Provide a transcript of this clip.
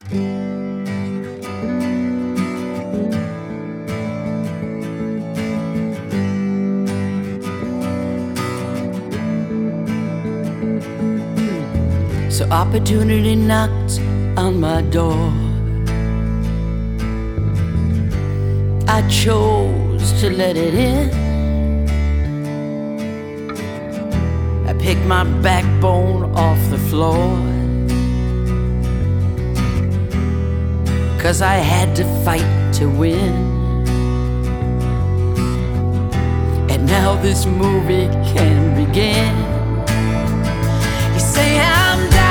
So opportunity knocked on my door. I chose to let it in. I picked my backbone off the floor, 'cause I had to fight to win. And now this movie can begin. You say I'm down.